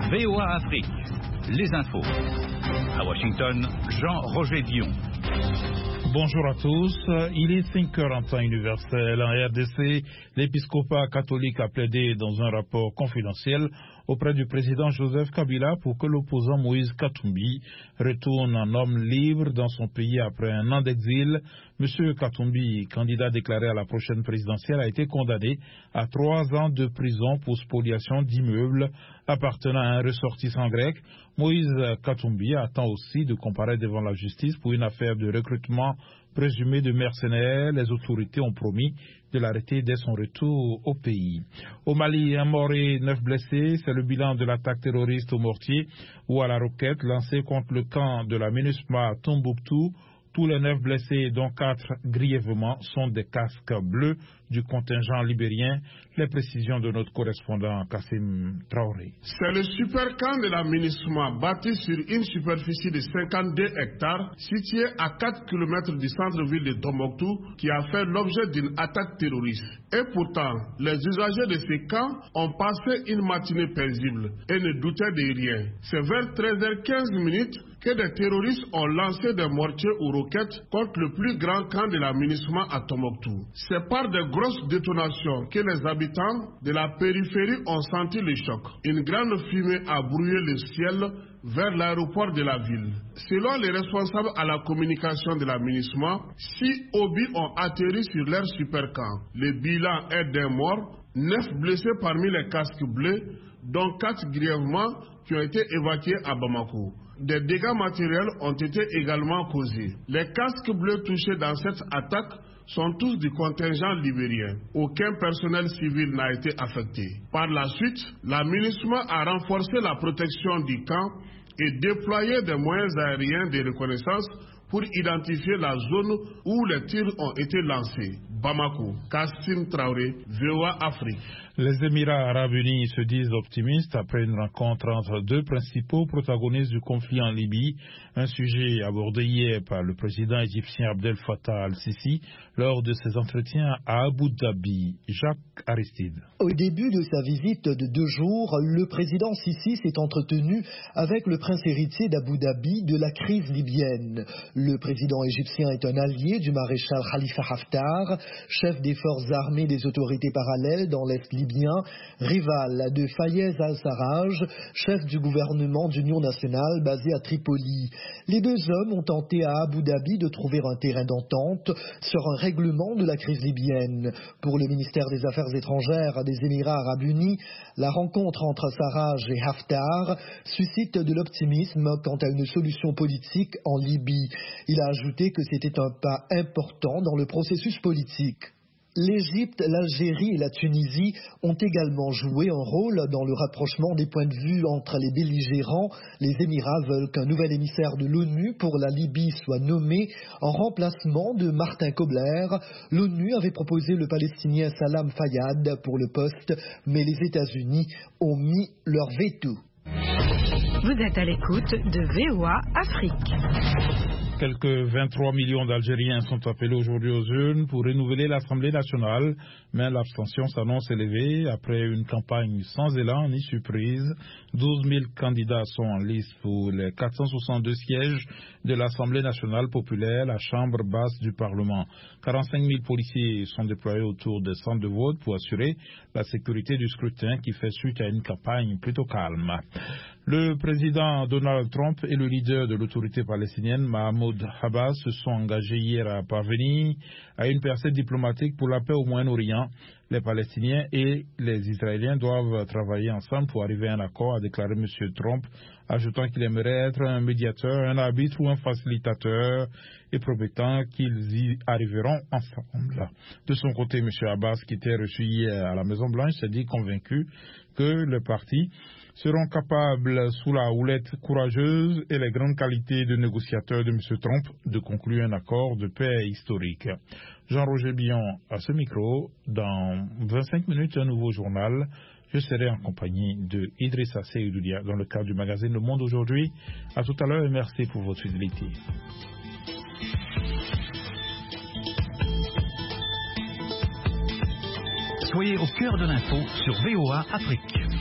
VOA Afrique, les infos. À Washington, Jean-Roger Dion. Bonjour à tous. Il est 5 heures en temps universel. En RDC, l'épiscopat catholique a plaidé dans un rapport confidentiel auprès du président Joseph Kabila pour que l'opposant Moïse Katumbi retourne en homme libre dans son pays après un an d'exil. Monsieur Katumbi, candidat déclaré à la prochaine présidentielle, a été condamné à 3 ans de prison pour spoliation d'immeubles appartenant à un ressortissant grec. Moïse Katumbi attend aussi de comparaître devant la justice pour une affaire de recrutement présumé de mercenaires. Les autorités ont promis de l'arrêter dès son retour au pays. Au Mali, 1 mort et 9 blessés, c'est le bilan de l'attaque terroriste au mortier ou à la roquette lancée contre le camp de la MINUSMA à Tombouctou. Tous les 9 blessés, dont 4 grièvement, sont des casques bleus du contingent libérien. Les précisions de notre correspondant Kassim Traoré. C'est le super camp de la MINUSMA bâti sur une superficie de 52 hectares situé à 4 km du centre-ville de Tombouctou qui a fait l'objet d'une attaque terroriste. Et pourtant, les usagers de ces camps ont passé une matinée paisible et ne doutaient de rien. C'est vers 13h15 que des terroristes ont lancé des mortiers ou roquettes contre le plus grand camp de la MINUSMA à Tombouctou. C'est par de grosses détonations que les habitants de la périphérie ont senti le choc. Une grande fumée a brouillé le ciel vers l'aéroport de la ville. Selon les responsables à la communication de la MINUSMA, 6 obus ont atterri sur leur super camp. Le bilan est d'un mort, 9 blessés parmi les casques bleus, dont 4 grièvement qui ont été évacués à Bamako. Des dégâts matériels ont été également causés. Les casques bleus touchés dans cette attaque sont tous du contingent libérien. Aucun personnel civil n'a été affecté. Par la suite, la MINUSMA a renforcé la protection du camp et déployé des moyens aériens de reconnaissance pour identifier la zone où les tirs ont été lancés. Bamako, Kassim Traoré, VOA Afrique. Les Émirats arabes unis se disent optimistes après une rencontre entre 2 principaux protagonistes du conflit en Libye, un sujet abordé hier par le président égyptien Abdel Fattah al-Sisi lors de ses entretiens à Abu Dhabi. Jacques Aristide. Au début de sa visite de 2 jours, le président Sisi s'est entretenu avec le prince héritier d'Abu Dhabi de la crise libyenne. Le président égyptien est un allié du maréchal Khalifa Haftar, chef des forces armées des autorités parallèles dans l'Est libyen, rival de Fayez al-Sarraj, chef du gouvernement d'union nationale basé à Tripoli. Les 2 hommes ont tenté à Abu Dhabi de trouver un terrain d'entente sur un règlement de la crise libyenne. Pour le ministère des Affaires étrangères des Émirats arabes unis, la rencontre entre Sarraj et Haftar suscite de l'optimisme quant à une solution politique en Libye. Il a ajouté que c'était un pas important dans le processus politique. L'Égypte, l'Algérie et la Tunisie ont également joué un rôle dans le rapprochement des points de vue entre les belligérants. Les Émirats veulent qu'un nouvel émissaire de l'ONU pour la Libye soit nommé en remplacement de Martin Kobler. L'ONU avait proposé le Palestinien Salam Fayyad pour le poste, mais les États-Unis ont mis leur veto. Vous êtes à l'écoute de VOA Afrique. Quelques 23 millions d'Algériens sont appelés aujourd'hui aux urnes pour renouveler l'Assemblée nationale, mais l'abstention s'annonce élevée après une campagne sans élan ni surprise. 12 000 candidats sont en liste pour les 462 sièges de l'Assemblée nationale populaire, la chambre basse du Parlement. 45 000 policiers sont déployés autour des centres de vote pour assurer la sécurité du scrutin qui fait suite à une campagne plutôt calme. Le président Donald Trump et le leader de l'autorité palestinienne, Mahmoud Abbas, se sont engagés hier à parvenir à une percée diplomatique pour la paix au Moyen-Orient. Les Palestiniens et les Israéliens doivent travailler ensemble pour arriver à un accord, a déclaré M. Trump, ajoutant qu'il aimerait être un médiateur, un arbitre ou un facilitateur et promettant qu'ils y arriveront ensemble. De son côté, M. Abbas, qui était reçu hier à la Maison-Blanche, s'est dit convaincu que le parti seront capables, sous la houlette courageuse et les grandes qualités de négociateurs de M. Trump, de conclure un accord de paix historique. Jean-Roger Dion à ce micro. Dans 25 minutes, un nouveau journal. Je serai en compagnie de Idrissa Seydoudia dans le cadre du magazine Le Monde aujourd'hui. À tout à l'heure et merci pour votre fidélité. Soyez au cœur de l'info sur VOA Afrique.